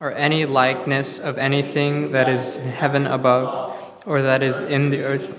or any likeness of anything that is in heaven above, or that is in the earth,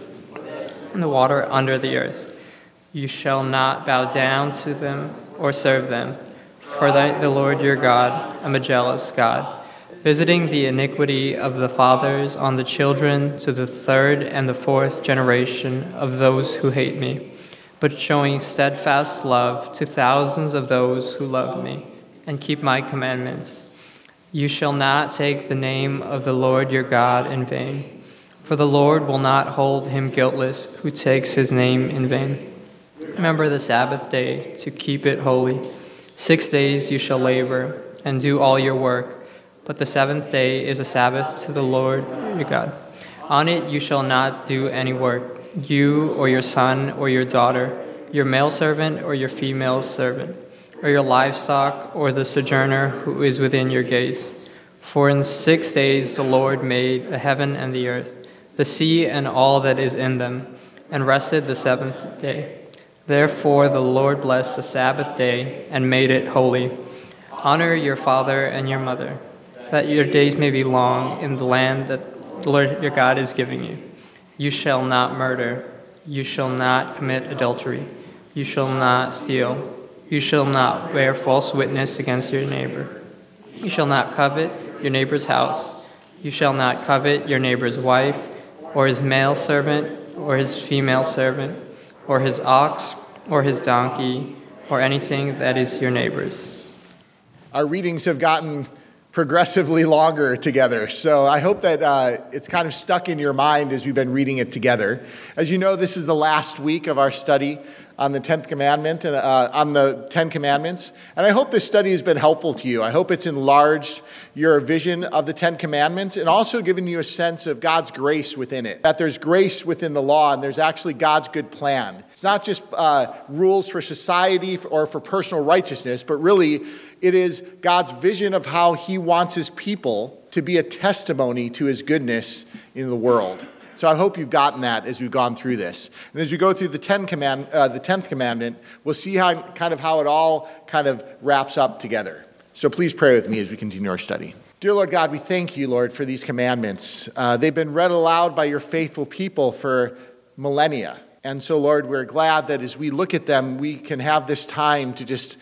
in the water under the earth. You shall not bow down to them or serve them, for the Lord your God, I am a jealous God, visiting the iniquity of the fathers on the children to the third and the fourth generation of those who hate me, but showing steadfast love to thousands of those who love me and keep my commandments. You shall not take the name of the Lord your God in vain, for the Lord will not hold him guiltless who takes his name in vain. Remember the Sabbath day to keep it holy. 6 days you shall labor and do all your work, but the seventh day is a Sabbath to the Lord your God. On it you shall not do any work, you or your son or your daughter, your male servant or your female servant, or your livestock, or the sojourner who is within your gates. For in 6 days the Lord made the heaven and the earth, the sea and all that is in them, and rested the seventh day. Therefore the Lord blessed the Sabbath day and made it holy. Honor your father and your mother, that your days may be long in the land that the Lord your God is giving you. You shall not murder. You shall not commit adultery. You shall not steal. You shall not bear false witness against your neighbor. You shall not covet your neighbor's house. You shall not covet your neighbor's wife, or his male servant, or his female servant, or his ox, or his donkey, or anything that is your neighbor's. Our readings have gotten progressively longer together, so I hope that it's kind of stuck in your mind as we've been reading it together. As you know, this is the last week of our study on the 10th commandment and on the 10 commandments, and I hope this study has been helpful to you. I hope it's enlarged your vision of the 10 commandments and also given you a sense of God's grace within it, that there's grace within the law and there's actually God's good plan. It's not just rules for society or for personal righteousness, but really it is God's vision of how he wants his people to be a testimony to his goodness in the world. So I hope you've gotten that as we've gone through this. And as we go through the 10th commandment, we'll see how it all kind of wraps up together. So please pray with me as we continue our study. Dear Lord God, we thank you, Lord, for these commandments. They've been read aloud by your faithful people for millennia. And so, Lord, we're glad that as we look at them, we can have this time to just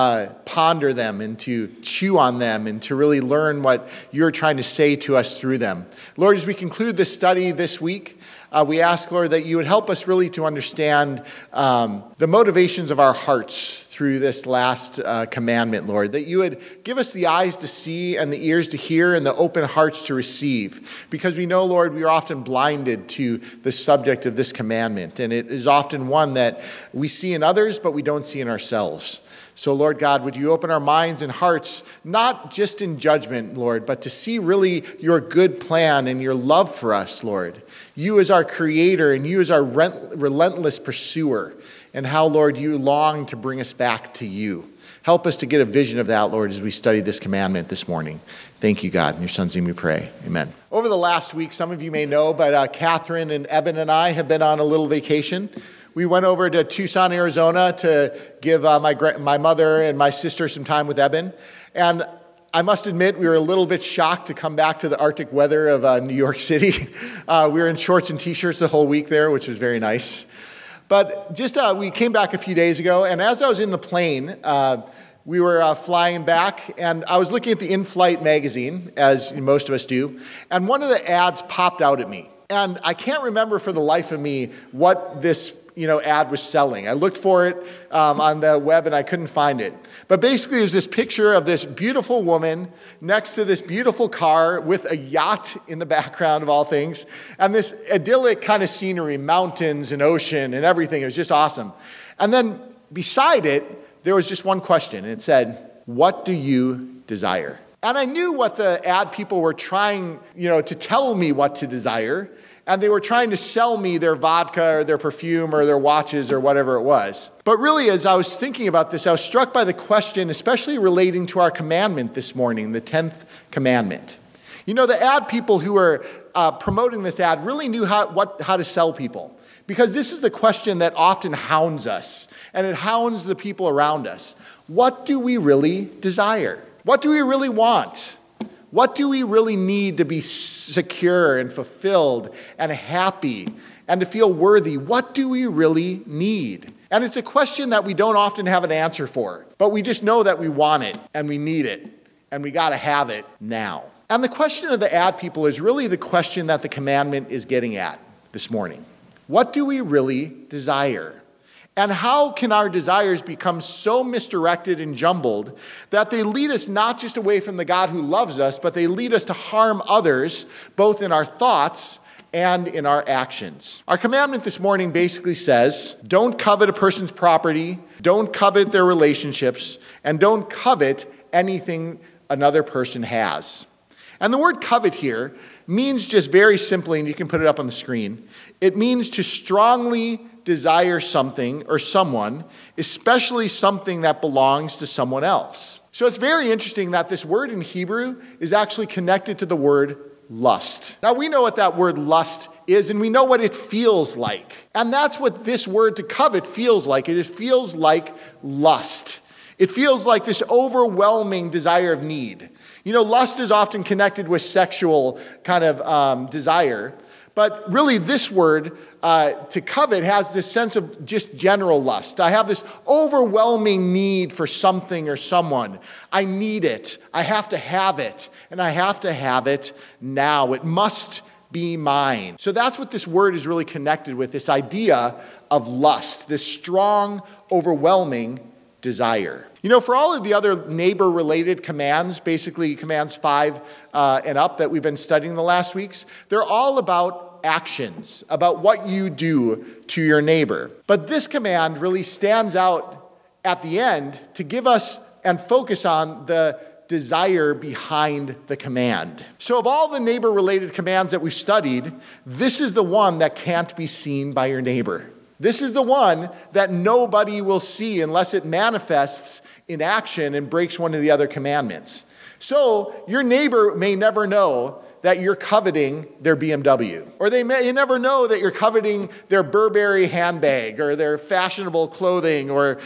ponder them and to chew on them and to really learn what you're trying to say to us through them. Lord, as we conclude this study this week, we ask, Lord, that you would help us really to understand the motivations of our hearts through this last commandment, Lord, that you would give us the eyes to see and the ears to hear and the open hearts to receive. Because we know, Lord, we are often blinded to the subject of this commandment, and it is often one that we see in others, but we don't see in ourselves. So, Lord God, would you open our minds and hearts, not just in judgment, Lord, but to see really your good plan and your love for us, Lord. You as our creator and you as our relentless pursuer, and how, Lord, you long to bring us back to you. Help us to get a vision of that, Lord, as we study this commandment this morning. Thank you, God. In your son's name we pray. Amen. Over the last week, some of you may know, but Catherine and Eben and I have been on a little vacation. We went over to Tucson, Arizona to give my mother and my sister some time with Eben. And I must admit, we were a little bit shocked to come back to the Arctic weather of New York City. We were in shorts and T-shirts the whole week there, which was very nice. But just we came back a few days ago, and as I was in the plane, we were flying back, and I was looking at the in-flight magazine, as most of us do, and one of the ads popped out at me. And I can't remember for the life of me what this ad was selling. I looked for it on the web and I couldn't find it. But basically there's this picture of this beautiful woman next to this beautiful car with a yacht in the background of all things, and this idyllic kind of scenery, mountains and ocean and everything. It was just awesome. And then beside it, there was just one question. And it said, "What do you desire?" And I knew what the ad people were trying, to tell me what to desire. And they were trying to sell me their vodka or their perfume or their watches or whatever it was. But really, as I was thinking about this, I was struck by the question, especially relating to our commandment this morning, the 10th commandment. The ad people who were promoting this ad really knew how to sell people. Because this is the question that often hounds us, and it hounds the people around us. What do we really desire? What do we really want? What do we really need to be secure and fulfilled and happy and to feel worthy? What do we really need? And it's a question that we don't often have an answer for, but we just know that we want it and we need it and we got to have it now. And the question of the ad people is really the question that the commandment is getting at this morning. What do we really desire? And how can our desires become so misdirected and jumbled that they lead us not just away from the God who loves us, but they lead us to harm others, both in our thoughts and in our actions? Our commandment this morning basically says, don't covet a person's property, don't covet their relationships, and don't covet anything another person has. And the word covet here means just very simply, and you can put it up on the screen, it means to strongly desire something or someone, especially something that belongs to someone else. So it's very interesting that this word in Hebrew is actually connected to the word lust. Now we know what that word lust is, and we know what it feels like. And that's what this word to covet feels like. It feels like lust. It feels like this overwhelming desire of need. You know, lust is often connected with sexual kind of desire. But really, this word, to covet, has this sense of just general lust. I have this overwhelming need for something or someone. I need it. I have to have it. And I have to have it now. It must be mine. So that's what this word is really connected with, this idea of lust, this strong, overwhelming desire. You know, for all of the other neighbor-related commands, basically commands 5 and up that we've been studying the last weeks, they're all about actions, about what you do to your neighbor. But this command really stands out at the end to give us and focus on the desire behind the command. So of all the neighbor-related commands that we've studied, this is the one that can't be seen by your neighbor. This is the one that nobody will see unless it manifests in action and breaks one of the other commandments. So your neighbor may never know that you're coveting their BMW. Or they may never know that you're coveting their Burberry handbag or their fashionable clothing or,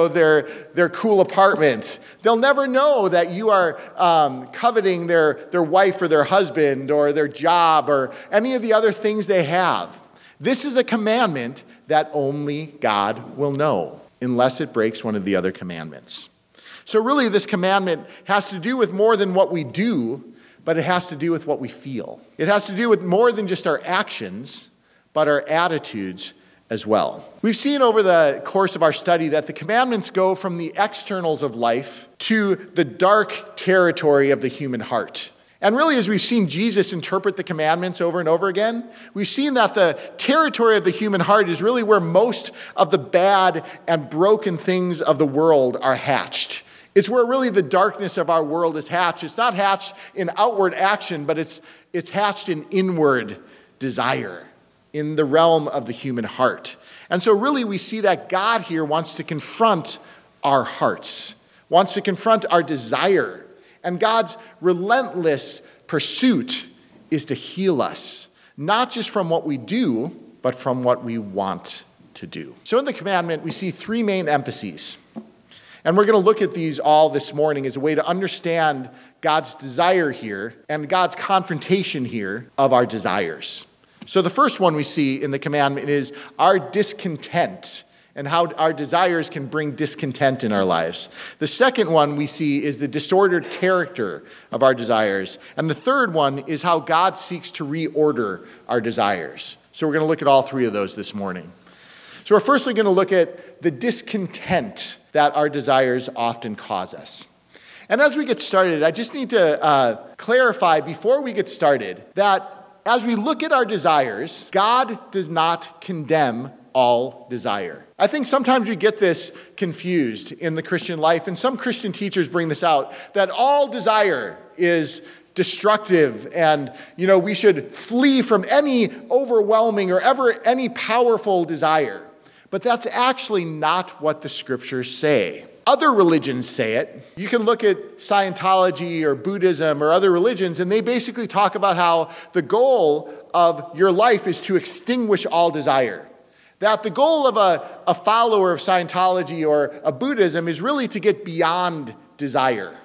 their cool apartment. They'll never know that you are coveting their wife or their husband or their job or any of the other things they have. This is a commandment that only God will know unless it breaks one of the other commandments. So really, this commandment has to do with more than what we do, but it has to do with what we feel. It has to do with more than just our actions, but our attitudes as well. We've seen over the course of our study that the commandments go from the externals of life to the dark territory of the human heart. And really, as we've seen Jesus interpret the commandments over and over again, we've seen that the territory of the human heart is really where most of the bad and broken things of the world are hatched. It's where really the darkness of our world is hatched. It's not hatched in outward action, but it's hatched in inward desire, in the realm of the human heart. And so really we see that God here wants to confront our hearts, wants to confront our desire. And God's relentless pursuit is to heal us, not just from what we do, but from what we want to do. So in the commandment, we see 3 main emphases. And we're going to look at these all this morning as a way to understand God's desire here and God's confrontation here of our desires. So the first one we see in the commandment is our discontent and how our desires can bring discontent in our lives. The second one we see is the disordered character of our desires. And the third one is how God seeks to reorder our desires. So we're going to look at all 3 of those this morning. So we're firstly going to look at the discontent that our desires often cause us. And as we get started, I just need to clarify before we get started that as we look at our desires, God does not condemn all desire. I think sometimes we get this confused in the Christian life, and some Christian teachers bring this out, that all desire is destructive and, we should flee from any overwhelming or ever any powerful desire. But that's actually not what the scriptures say. Other religions say it. You can look at Scientology or Buddhism or other religions, and they basically talk about how the goal of your life is to extinguish all desire. That the goal of a follower of Scientology or a Buddhism is really to get beyond desire.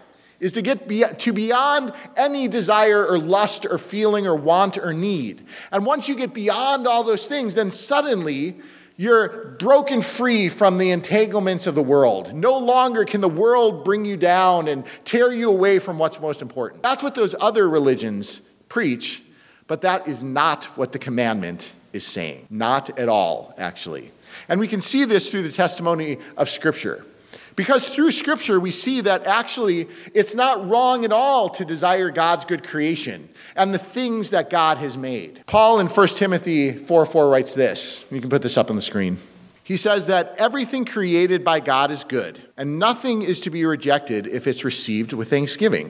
is to get to beyond any desire or lust or feeling or want or need. And once you get beyond all those things, then suddenly you're broken free from the entanglements of the world. No longer can the world bring you down and tear you away from what's most important. That's what those other religions preach, but that is not what the commandment is saying. Not at all, actually. And we can see this through the testimony of Scripture. Because through Scripture, we see that actually it's not wrong at all to desire God's good creation and the things that God has made. Paul in 1 Timothy 4:4 writes this. You can put this up on the screen. He says that everything created by God is good, and nothing is to be rejected if it's received with thanksgiving.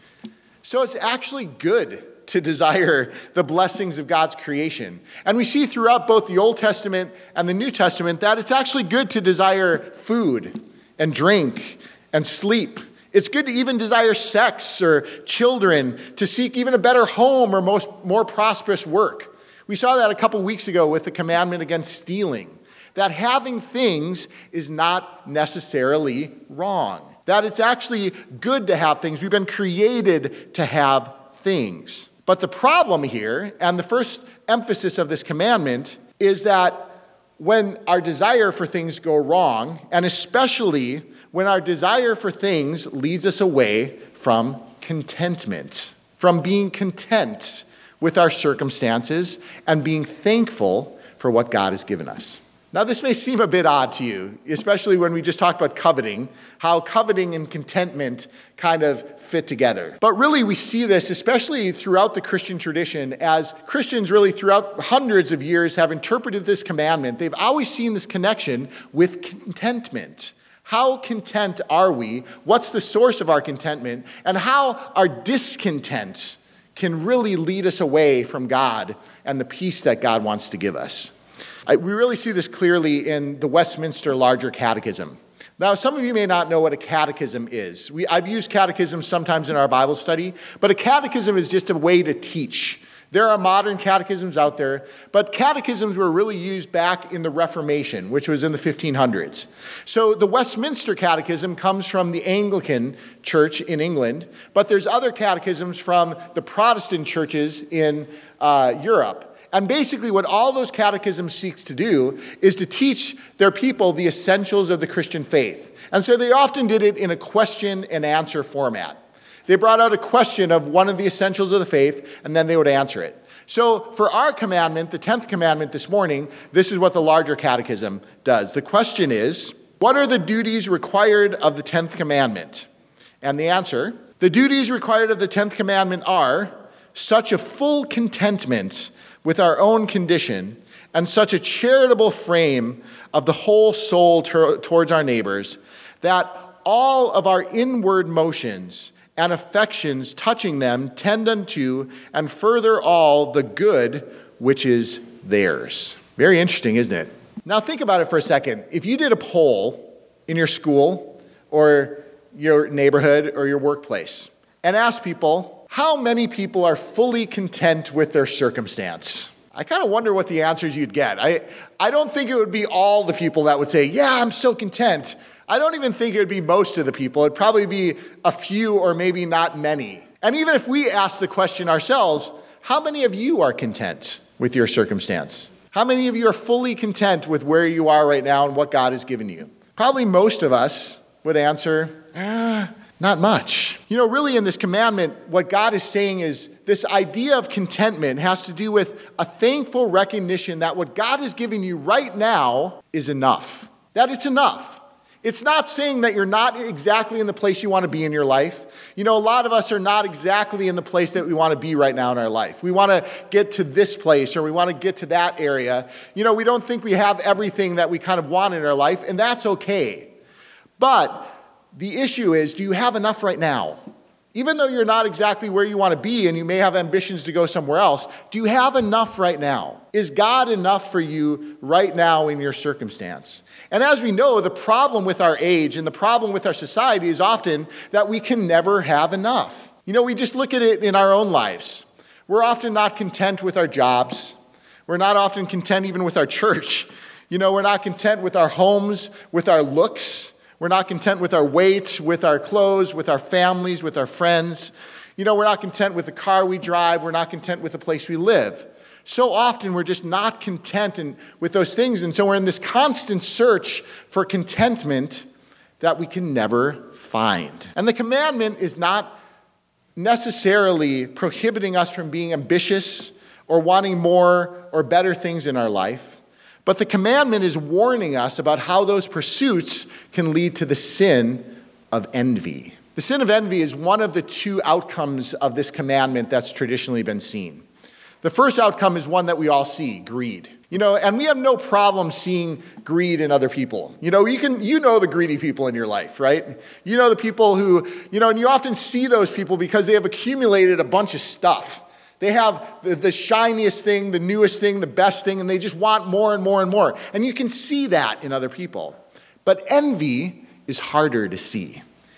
So it's actually good to desire the blessings of God's creation. And we see throughout both the Old Testament and the New Testament that it's actually good to desire food and drink and sleep. It's good to even desire sex or children, to seek even a better home or more prosperous work. We saw that a couple weeks ago with the commandment against stealing, that having things is not necessarily wrong, that it's actually good to have things. We've been created to have things. But the problem here, and the first emphasis of this commandment, is that when our desire for things go wrong, and especially when our desire for things leads us away from contentment, from being content with our circumstances and being thankful for what God has given us. Now, this may seem a bit odd to you, especially when we just talked about coveting, how coveting and contentment kind of fit together. But really, we see this, especially throughout the Christian tradition, as Christians really throughout hundreds of years have interpreted this commandment. They've always seen this connection with contentment. How content are we? What's the source of our contentment? And how our discontent can really lead us away from God and the peace that God wants to give us. We really see this clearly in the Westminster Larger Catechism. Now, some of you may not know what a catechism is. I've used catechisms sometimes in our Bible study, but a catechism is just a way to teach. There are modern catechisms out there, but catechisms were really used back in the Reformation, which was in the 1500s. So the Westminster Catechism comes from the Anglican Church in England, but there's other catechisms from the Protestant churches in Europe. And basically what all those catechisms seeks to do is to teach their people the essentials of the Christian faith. And so they often did it in a question and answer format. They brought out a question of one of the essentials of the faith, and then they would answer it. So for our commandment, the 10th commandment this morning, this is what the Larger Catechism does. The question is, what are the duties required of the 10th commandment? And the answer, the duties required of the 10th commandment are such a full contentment with our own condition, and such a charitable frame of the whole soul towards our neighbors, that all of our inward motions and affections touching them tend unto and further all the good which is theirs. Very interesting, isn't it? Now think about it for a second. If you did a poll in your school or your neighborhood or your workplace and asked people, how many people are fully content with their circumstance? I kind of wonder what the answers you'd get. I don't think it would be all the people that would say, yeah, I'm so content. I don't even think it would be most of the people. It'd probably be a few or maybe not many. And even if we ask the question ourselves, how many of you are content with your circumstance? How many of you are fully content with where you are right now and what God has given you? Probably most of us would answer, not much. You know, really in this commandment, what God is saying is this idea of contentment has to do with a thankful recognition that what God has given you right now is enough. That it's enough. It's not saying that you're not exactly in the place you want to be in your life. You know, a lot of us are not exactly in the place that we want to be right now in our life. We want to get to this place or we want to get to that area. You know, we don't think we have everything that we kind of want in our life, and that's okay. But the issue is, do you have enough right now? Even though you're not exactly where you want to be and you may have ambitions to go somewhere else, do you have enough right now? Is God enough for you right now in your circumstance? And as we know, the problem with our age and the problem with our society is often that we can never have enough. You know, we just look at it in our own lives. We're often not content with our jobs. We're not often content even with our church. You know, we're not content with our homes, with our looks. We're not content with our weight, with our clothes, with our families, with our friends. We're not content with the car we drive. We're not content with the place we live. So often we're just not content with those things. And so we're in this constant search for contentment that we can never find. And the commandment is not necessarily prohibiting us from being ambitious or wanting more or better things in our life. But the commandment is warning us about how those pursuits can lead to the sin of envy. The sin of envy is one of the two outcomes of this commandment that's traditionally been seen. The first outcome is one that we all see, greed. And we have no problem seeing greed in other people. You know the greedy people in your life, right? You know the people who, and you often see those people because they have accumulated a bunch of stuff. They have the shiniest thing, the newest thing, the best thing, and they just want more and more and more. And you can see that in other people. But envy is harder to see.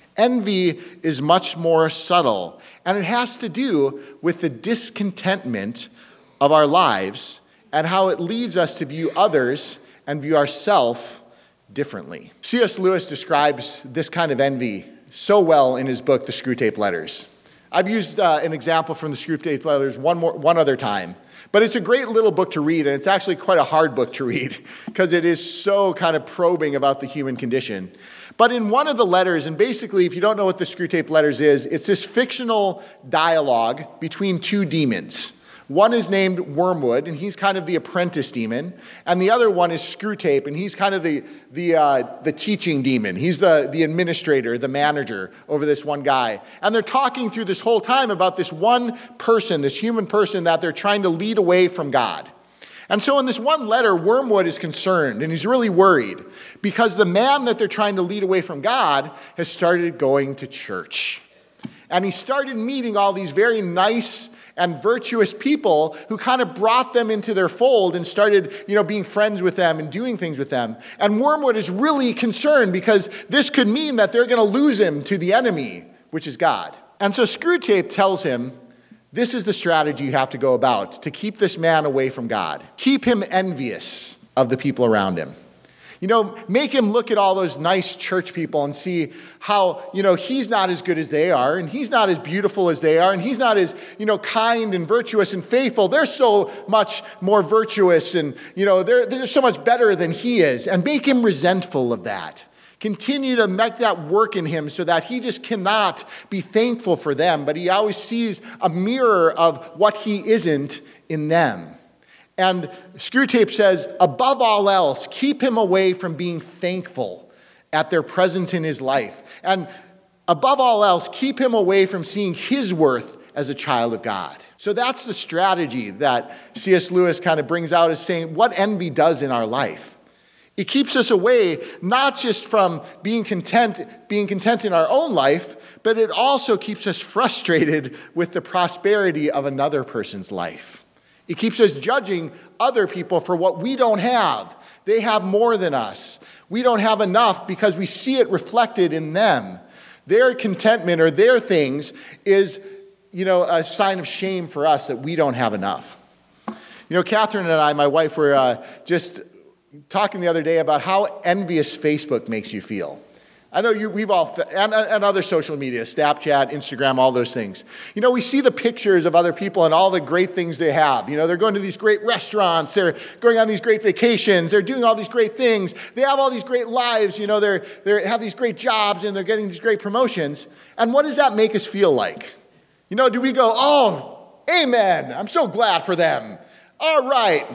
Envy is much more subtle, and it has to do with the discontentment of our lives and how it leads us to view others and view ourselves differently. C.S. Lewis describes this kind of envy so well in his book, The Screwtape Letters. I've used an example from the Screwtape Letters one other time, but it's a great little book to read, and it's actually quite a hard book to read because it is so kind of probing about the human condition. But in one of the letters, and basically, if you don't know what the Screwtape Letters is, it's this fictional dialogue between two demons. One is named Wormwood, and he's kind of the apprentice demon, and the other one is Screwtape, and he's kind of the teaching demon. He's the administrator, the manager over this one guy. And they're talking through this whole time about this one person, this human person that they're trying to lead away from God. And so in this one letter, Wormwood is concerned, and he's really worried because the man that they're trying to lead away from God has started going to church. And he started meeting all these very nice and virtuous people who kind of brought them into their fold and started, being friends with them and doing things with them. And Wormwood is really concerned because this could mean that they're going to lose him to the enemy, which is God. And so Screwtape tells him, this is the strategy you have to go about to keep this man away from God. Keep him envious of the people around him. Make him look at all those nice church people and see how, he's not as good as they are, and he's not as beautiful as they are, and he's not as, kind and virtuous and faithful. They're so much more virtuous, and, they're so much better than he is. And make him resentful of that. Continue to make that work in him so that he just cannot be thankful for them, but he always sees a mirror of what he isn't in them. And Screwtape says, above all else, keep him away from being thankful at their presence in his life. And above all else, keep him away from seeing his worth as a child of God. So that's the strategy that C.S. Lewis kind of brings out as saying what envy does in our life. It keeps us away not just from being content in our own life, but it also keeps us frustrated with the prosperity of another person's life. It keeps us judging other people for what we don't have. They have more than us. We don't have enough because we see it reflected in them. Their contentment or their things is, a sign of shame for us that we don't have enough. Catherine and I, my wife, were just talking the other day about how envious Facebook makes you feel. I know we've all, and other social media, Snapchat, Instagram, all those things. We see the pictures of other people and all the great things they have. They're going to these great restaurants, they're going on these great vacations, they're doing all these great things. They have all these great lives, they have these great jobs and they're getting these great promotions. And what does that make us feel like? Do we go, oh, amen, I'm so glad for them. All right.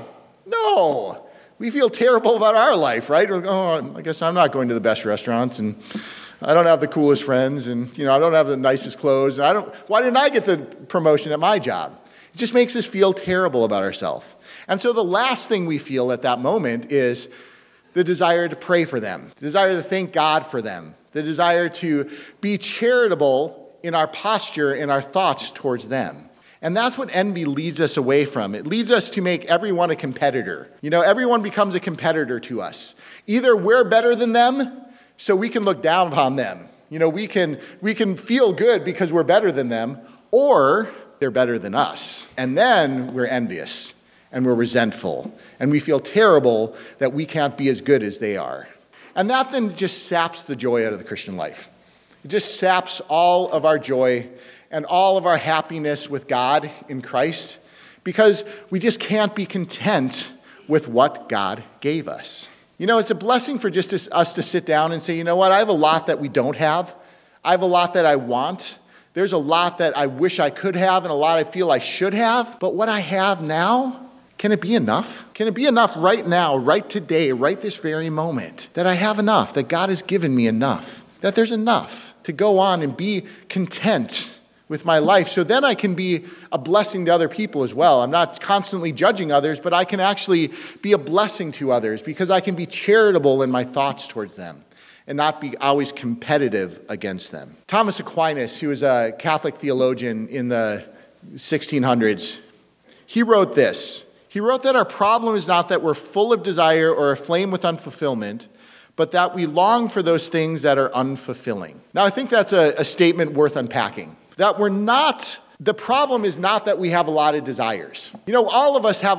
No. We feel terrible about our life, right? Oh, I guess I'm not going to the best restaurants, and I don't have the coolest friends, and I don't have the nicest clothes, and why didn't I get the promotion at my job? It just makes us feel terrible about ourselves. And so the last thing we feel at that moment is the desire to pray for them, the desire to thank God for them, the desire to be charitable in our posture, in our thoughts towards them. And that's what envy leads us away from. It leads us to make everyone a competitor. Everyone becomes a competitor to us. Either we're better than them, so we can look down upon them. We can feel good because we're better than them, or they're better than us. And then we're envious, and we're resentful, and we feel terrible that we can't be as good as they are. And that then just saps the joy out of the Christian life. It just saps all of our joy and all of our happiness with God in Christ because we just can't be content with what God gave us. You know, it's a blessing for just us to sit down and say, you know what, I have a lot that we don't have. I have a lot that I want. There's a lot that I wish I could have and a lot I feel I should have. But what I have now, can it be enough? Can it be enough right now, right today, right this very moment, that I have enough, that God has given me enough, that there's enough to go on and be content with my life, so then I can be a blessing to other people as well. I'm not constantly judging others, but I can actually be a blessing to others because I can be charitable in my thoughts towards them and not be always competitive against them. Thomas Aquinas, who was a Catholic theologian in the 1600s, he wrote this. He wrote that our problem is not that we're full of desire or aflame with unfulfillment, but that we long for those things that are unfulfilling. Now, I think that's a statement worth unpacking. That the problem is not that we have a lot of desires. You know, all of us have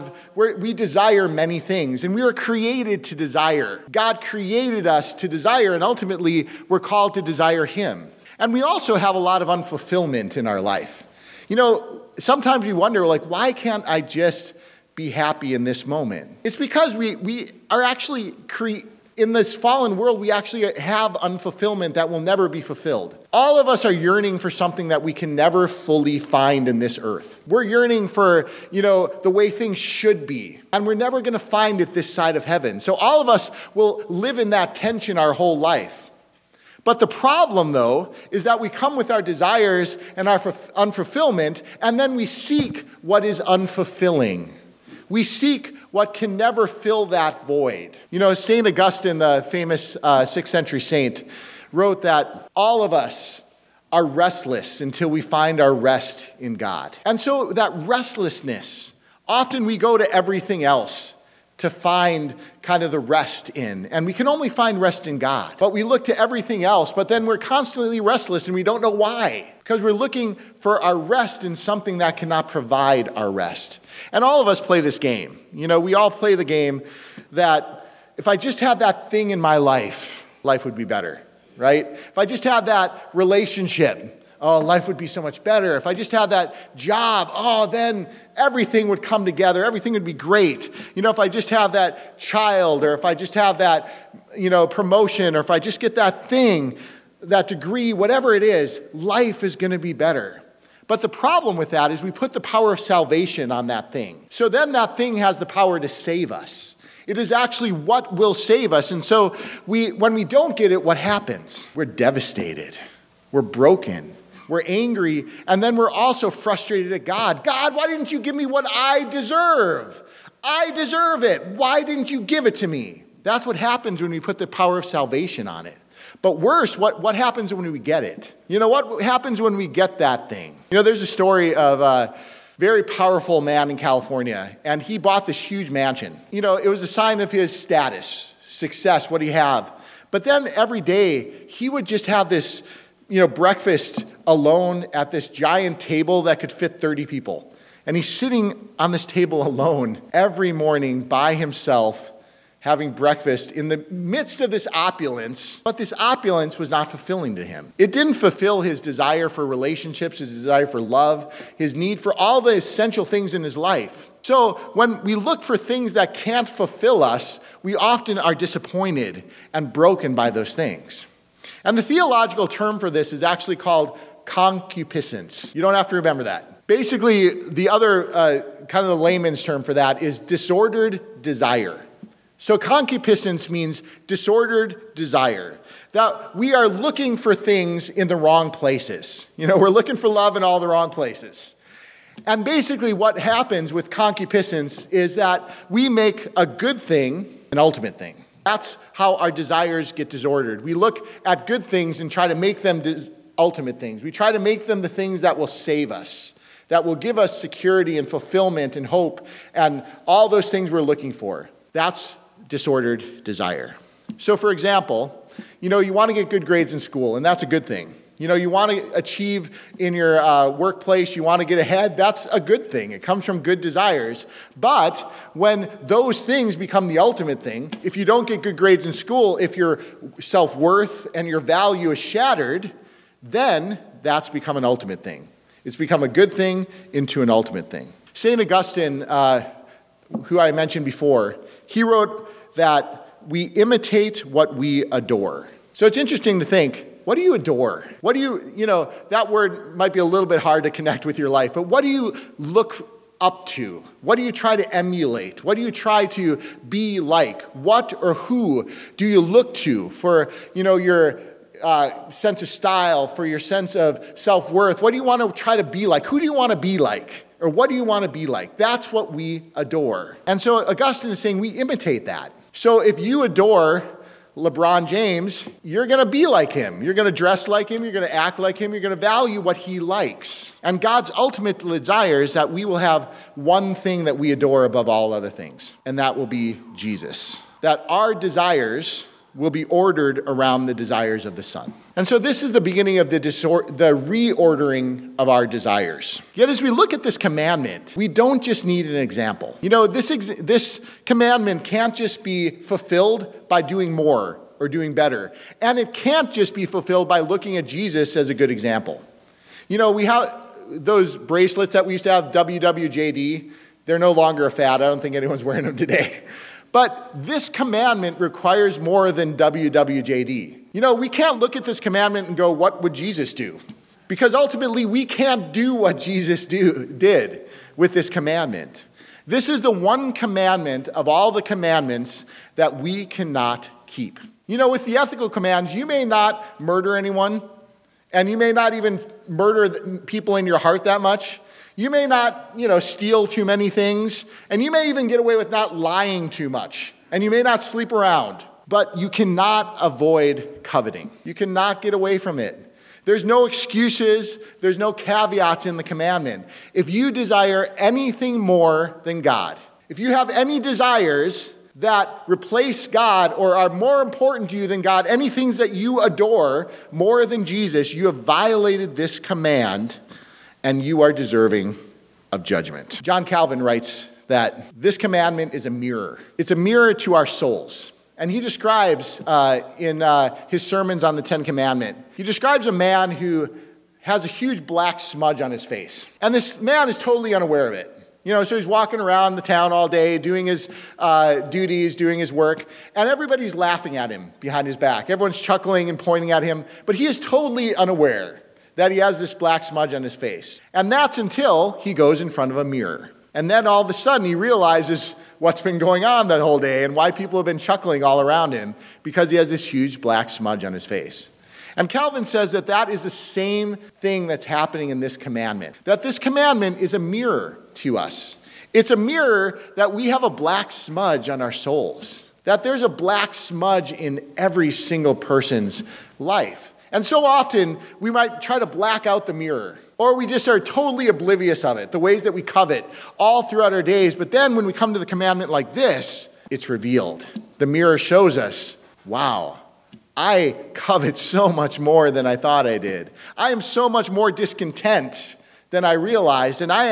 we desire many things, and we were created to desire. God created us to desire, and ultimately, we're called to desire Him. And we also have a lot of unfulfillment in our life. You know, sometimes we wonder, like, why can't I just be happy in this moment? It's because we are actually in this fallen world, we actually have unfulfillment that will never be fulfilled. All of us are yearning for something that we can never fully find in this earth. We're yearning for, the way things should be. And we're never going to find it this side of heaven. So all of us will live in that tension our whole life. But the problem, though, is that we come with our desires and our unfulfillment, and then we seek what is unfulfilling. We seek what can never fill that void. You know, St. Augustine, the famous 6th century saint, wrote that all of us are restless until we find our rest in God. And so that restlessness, often we go to everything else to find kind of the rest in. And we can only find rest in God. But we look to everything else, but then we're constantly restless and we don't know why. Because we're looking for our rest in something that cannot provide our rest. And all of us play this game. You know, we all play the game that if I just had that thing in my life, life would be better, right? If I just had that relationship, life would be so much better. If I just had that job, then everything would come together. Everything would be great. You know, if I just have that child, or if I just have that, promotion, or if I just get that thing, that degree, whatever it is, life is going to be better. But the problem with that is we put the power of salvation on that thing. So then that thing has the power to save us. It is actually what will save us. And so when we don't get it, what happens? We're devastated. We're broken. We're angry. And then we're also frustrated at God. God, why didn't you give me what I deserve? I deserve it. Why didn't you give it to me? That's what happens when we put the power of salvation on it. But worse, what happens when we get it? You know, what happens when we get that thing? You know, there's a story of a very powerful man in California, and he bought this huge mansion. You know, it was a sign of his status, success, what he have. But then every day, he would just have this, breakfast alone at this giant table that could fit 30 people. And he's sitting on this table alone every morning by himself, having breakfast in the midst of this opulence, but this opulence was not fulfilling to him. It didn't fulfill his desire for relationships, his desire for love, his need for all the essential things in his life. So when we look for things that can't fulfill us, we often are disappointed and broken by those things. And the theological term for this is actually called concupiscence. You don't have to remember that. Basically, the other kind of the layman's term for that is disordered desire. So concupiscence means disordered desire. That we are looking for things in the wrong places. We're looking for love in all the wrong places. And basically what happens with concupiscence is that we make a good thing an ultimate thing. That's how our desires get disordered. We look at good things and try to make them ultimate things. We try to make them the things that will save us, that will give us security and fulfillment and hope and all those things we're looking for. That's disordered desire. So for example, you want to get good grades in school, and that's a good thing. You want to achieve in your workplace, you want to get ahead. That's a good thing. It comes from good desires. But when those things become the ultimate thing, if you don't get good grades in school, if your self-worth and your value is shattered, then that's become an ultimate thing. It's become a good thing into an ultimate thing. St. Augustine, who I mentioned before, he wrote that we imitate what we adore. So it's interesting to think, what do you adore? What do you that word might be a little bit hard to connect with your life, but what do you look up to? What do you try to emulate? What do you try to be like? What or who do you look to for, your sense of style, for your sense of self-worth? What do you want to try to be like? Who do you want to be like? Or what do you want to be like? That's what we adore. And so Augustine is saying we imitate that. So if you adore LeBron James, you're going to be like him. You're going to dress like him. You're going to act like him. You're going to value what he likes. And God's ultimate desire is that we will have one thing that we adore above all other things, and that will be Jesus. That our desires will be ordered around the desires of the Son. And so this is the beginning of the reordering of our desires. Yet as we look at this commandment, we don't just need an example. This commandment can't just be fulfilled by doing more or doing better. And it can't just be fulfilled by looking at Jesus as a good example. We have those bracelets that we used to have, WWJD. They're no longer a fad. I don't think anyone's wearing them today. But this commandment requires more than WWJD. We can't look at this commandment and go, what would Jesus do? Because ultimately, we can't do what Jesus did with this commandment. This is the one commandment of all the commandments that we cannot keep. With the ethical commands, you may not murder anyone, and you may not even murder people in your heart that much. You may not, steal too many things, and you may even get away with not lying too much, and you may not sleep around, but you cannot avoid coveting. You cannot get away from it. There's no excuses. There's no caveats in the commandment. If you desire anything more than God, if you have any desires that replace God or are more important to you than God, any things that you adore more than Jesus, you have violated this command, and you are deserving of judgment. John Calvin writes that this commandment is a mirror. It's a mirror to our souls. And he describes in his sermons on the Ten Commandments, he describes a man who has a huge black smudge on his face. And this man is totally unaware of it. So he's walking around the town all day, doing his duties, doing his work, and everybody's laughing at him behind his back. Everyone's chuckling and pointing at him, but he is totally unaware that he has this black smudge on his face. And that's until he goes in front of a mirror. And then all of a sudden he realizes what's been going on that whole day and why people have been chuckling all around him, because he has this huge black smudge on his face. And Calvin says that is the same thing that's happening in this commandment. That this commandment is a mirror to us. It's a mirror that we have a black smudge on our souls. That there's a black smudge in every single person's life. And so often, we might try to black out the mirror, or we just are totally oblivious of it, the ways that we covet all throughout our days. But then when we come to the commandment like this, it's revealed. The mirror shows us, wow, I covet so much more than I thought I did. I am so much more discontent than I realized, and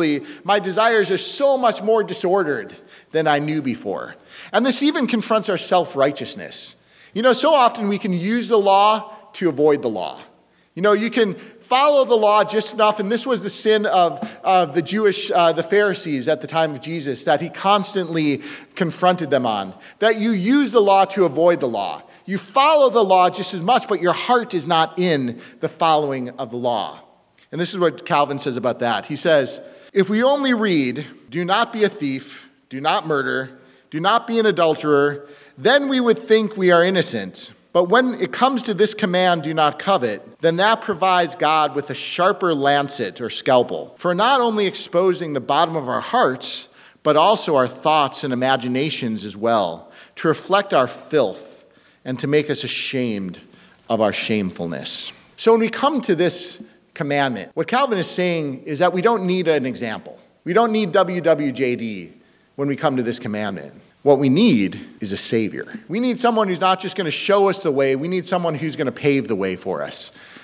my desires are so much more disordered than I knew before. And this even confronts our self-righteousness. So often we can use the law to avoid the law. You can follow the law just enough, and this was the sin of the the Pharisees at the time of Jesus, that he constantly confronted them on. That you use the law to avoid the law. You follow the law just as much, but your heart is not in the following of the law. And this is what Calvin says about that. He says, if we only read, do not be a thief, do not murder, do not be an adulterer, then we would think we are innocent. But when it comes to this command, do not covet, then that provides God with a sharper lancet or scalpel for not only exposing the bottom of our hearts, but also our thoughts and imaginations as well, to reflect our filth and to make us ashamed of our shamefulness. So when we come to this commandment, what Calvin is saying is that we don't need an example. We don't need WWJD when we come to this commandment. What we need is a Savior. We need someone who's not just going to show us the way. We need someone who's going to pave the way for us.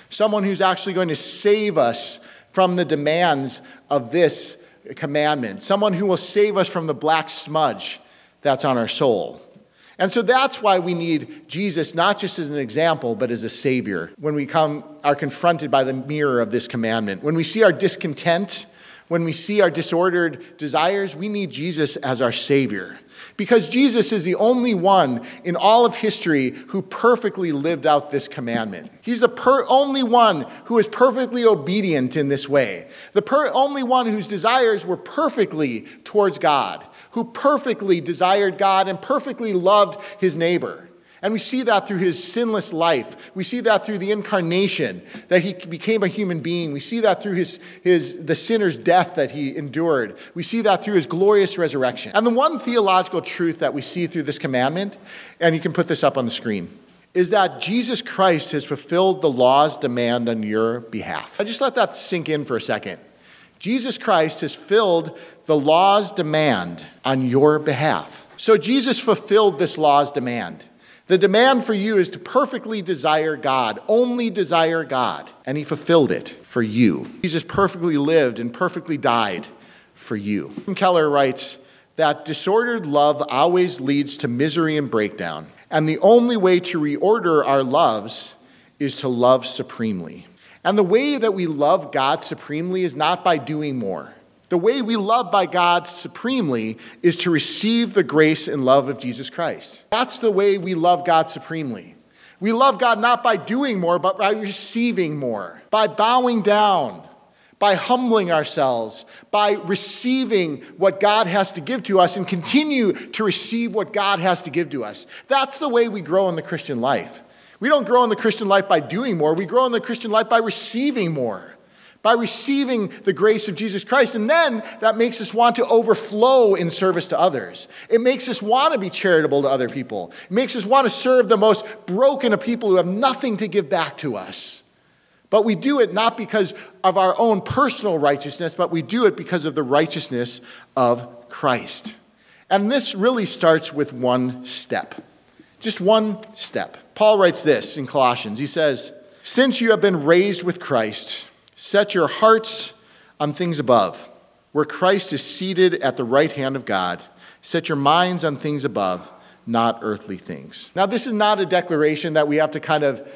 someone who's actually going to save us from the demands of this commandment, someone who will save us from the black smudge that's on our soul. And so that's why we need Jesus not just as an example, but as a savior when we are confronted by the mirror of this commandment. When we see our discontent, when we see our disordered desires, we need Jesus as our savior. Because Jesus is the only one in all of history who perfectly lived out this commandment. He's the only one who is perfectly obedient in this way. The only one whose desires were perfectly towards God, who perfectly desired God and perfectly loved his neighbor. And we see that through his sinless life. We see that through the incarnation, that he became a human being. We see that through the sinner's death that he endured. We see that through his glorious resurrection. And the one theological truth that we see through this commandment, and you can put this up on the screen, is that Jesus Christ has fulfilled the law's demand on your behalf. I just let that sink in for a second. Jesus Christ has filled the law's demand on your behalf. So Jesus fulfilled this law's demand. The demand for you is to perfectly desire God, only desire God. And he fulfilled it for you. Jesus perfectly lived and perfectly died for you. Keller writes that disordered love always leads to misery and breakdown. And the only way to reorder our loves is to love supremely. And the way that we love God supremely is not by doing more. The way we love by God supremely is to receive the grace and love of Jesus Christ. That's the way we love God supremely. We love God not by doing more, but by receiving more, by bowing down, by humbling ourselves, by receiving what God has to give to us and continue to receive what God has to give to us. That's the way we grow in the Christian life. We don't grow in the Christian life by doing more. We grow in the Christian life by receiving more. By receiving the grace of Jesus Christ. And then that makes us want to overflow in service to others. It makes us want to be charitable to other people. It makes us want to serve the most broken of people who have nothing to give back to us. But we do it not because of our own personal righteousness, but we do it because of the righteousness of Christ. And this really starts with one step. Just one step. Paul writes this in Colossians. He says, "Since you have been raised with Christ, set your hearts on things above, where Christ is seated at the right hand of God. Set your minds on things above, not earthly things." Now, this is not a declaration that we have to kind of,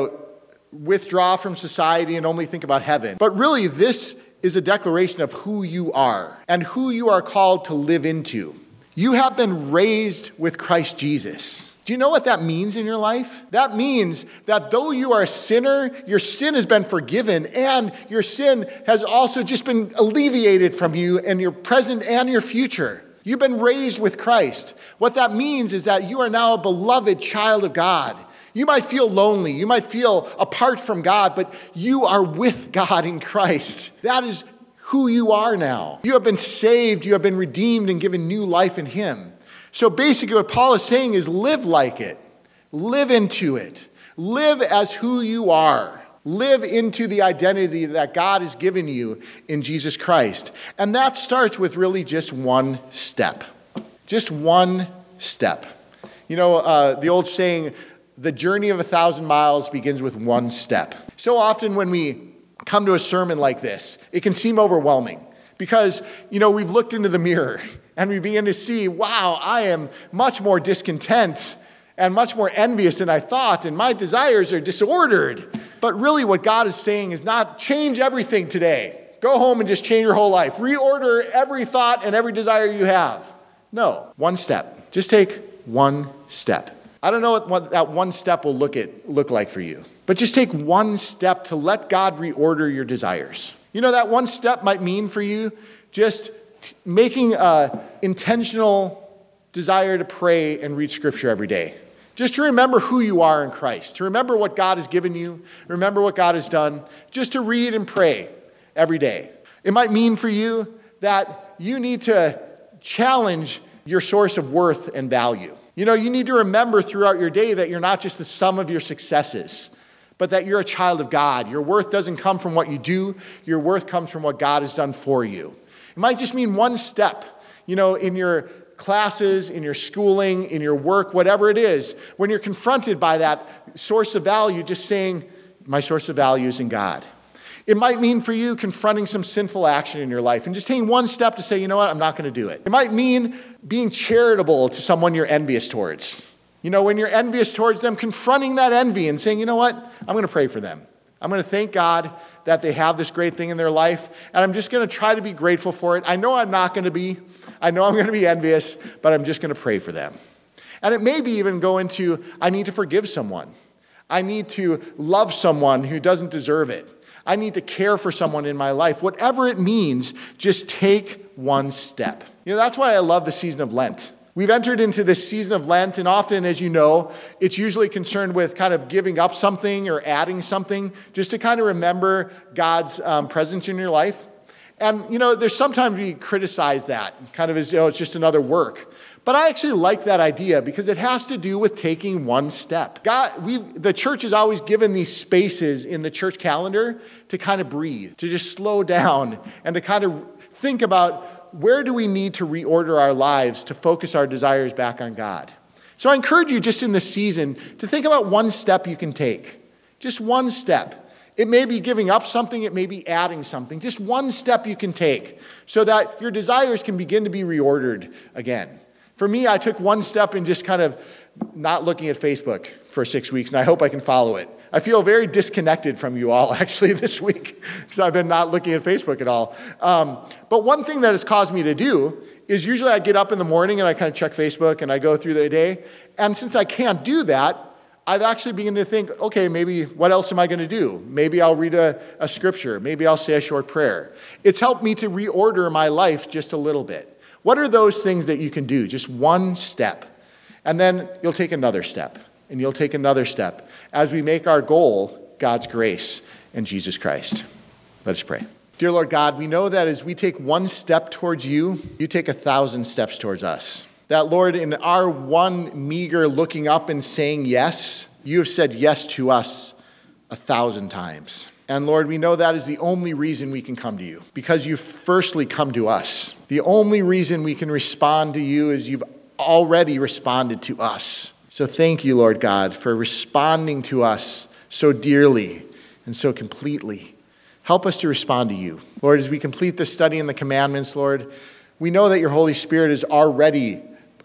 withdraw from society and only think about heaven. But really, this is a declaration of who you are and who you are called to live into. You have been raised with Christ Jesus. Do you know what that means in your life? That means that though you are a sinner, your sin has been forgiven, and your sin has also just been alleviated from you in your present and your future. You've been raised with Christ. What that means is that you are now a beloved child of God. You might feel lonely. You might feel apart from God, but you are with God in Christ. That is who you are now. You have been saved. You have been redeemed and given new life in him. So basically what Paul is saying is live like it. Live into it. Live as who you are. Live into the identity that God has given you in Jesus Christ. And that starts with really just one step. Just one step. The old saying, the journey of 1,000 miles begins with one step. So often when we come to a sermon like this, it can seem overwhelming because, we've looked into the mirror and we begin to see, wow, I am much more discontent and much more envious than I thought, and my desires are disordered. But really what God is saying is not change everything today. Go home and just change your whole life. Reorder every thought and every desire you have. No, one step. Just take one step. I don't know what that one step will look like for you, but just take one step to let God reorder your desires. That one step might mean for you just making an intentional desire to pray and read Scripture every day. Just to remember who you are in Christ, to remember what God has given you, remember what God has done, just to read and pray every day. It might mean for you that you need to challenge your source of worth and value. You need to remember throughout your day that you're not just the sum of your successes, but that you're a child of God. Your worth doesn't come from what you do. Your worth comes from what God has done for you. It might just mean one step, in your classes, in your schooling, in your work, whatever it is. When you're confronted by that source of value, just saying, My source of value is in God. It might mean for you confronting some sinful action in your life and just taking one step to say, you know what, I'm not going to do it. It might mean being charitable to someone you're envious towards. You know, when you're envious towards them, confronting that envy and saying, you know what, I'm going to pray for them. I'm going to thank God that they have this great thing in their life, and I'm just going to try to be grateful for it. I know I'm not going to be. I know I'm going to be envious, but I'm just going to pray for them. And it may be even go into, I need to forgive someone. I need to love someone who doesn't deserve it. I need to care for someone in my life. Whatever it means, just take one step. You know, that's why I love the season of Lent. We've entered into this season of Lent, and often, as you know, it's usually concerned with kind of giving up something or adding something just to kind of remember God's presence in your life. And, you know, there's sometimes we criticize that, kind of as, it's just another work. But I actually like that idea because it has to do with taking one step. The church has always given these spaces in the church calendar to kind of breathe, to just slow down, and to kind of think about where do we need to reorder our lives to focus our desires back on God. So I encourage you just in this season to think about one step you can take. Just one step. It may be giving up something, it may be adding something. Just one step you can take so that your desires can begin to be reordered again. For me, I took one step in just kind of not looking at Facebook for 6 weeks, and I hope I can follow it. I feel very disconnected from you all, actually, this week, because I've been not looking at Facebook at all. But one thing that it's caused me to do is usually I get up in the morning and I kind of check Facebook and I go through the day. And since I can't do that, I've actually begun to think, okay, maybe what else am I going to do? Maybe I'll read a scripture. Maybe I'll say a short prayer. It's helped me to reorder my life just a little bit. What are those things that you can do? Just one step. And then you'll take another step. And you'll take another step as we make our goal God's grace and Jesus Christ. Let us pray. Dear Lord God, we know that as we take one step towards you, you take 1,000 steps towards us. That, Lord, in our one meager looking up and saying yes, you have said yes to us 1,000 times. And Lord, we know that is the only reason we can come to you, because you firstly come to us. The only reason we can respond to you is you've already responded to us. So thank you, Lord God, for responding to us so dearly and so completely. Help us to respond to you. Lord, as we complete this study in the commandments, Lord, we know that your Holy Spirit is already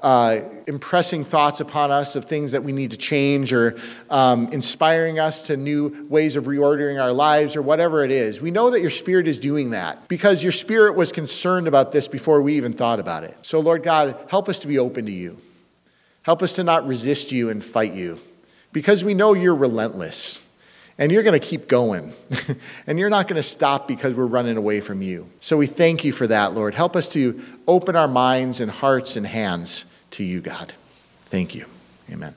impressing thoughts upon us of things that we need to change, or inspiring us to new ways of reordering our lives, or whatever it is. We know that your Spirit is doing that because your Spirit was concerned about this before we even thought about it. So Lord God, help us to be open to you. Help us to not resist you and fight you, because we know you're relentless and you're going to keep going and you're not going to stop because we're running away from you. So we thank you for that, Lord. Help us to open our minds and hearts and hands to you, God. Thank you. Amen.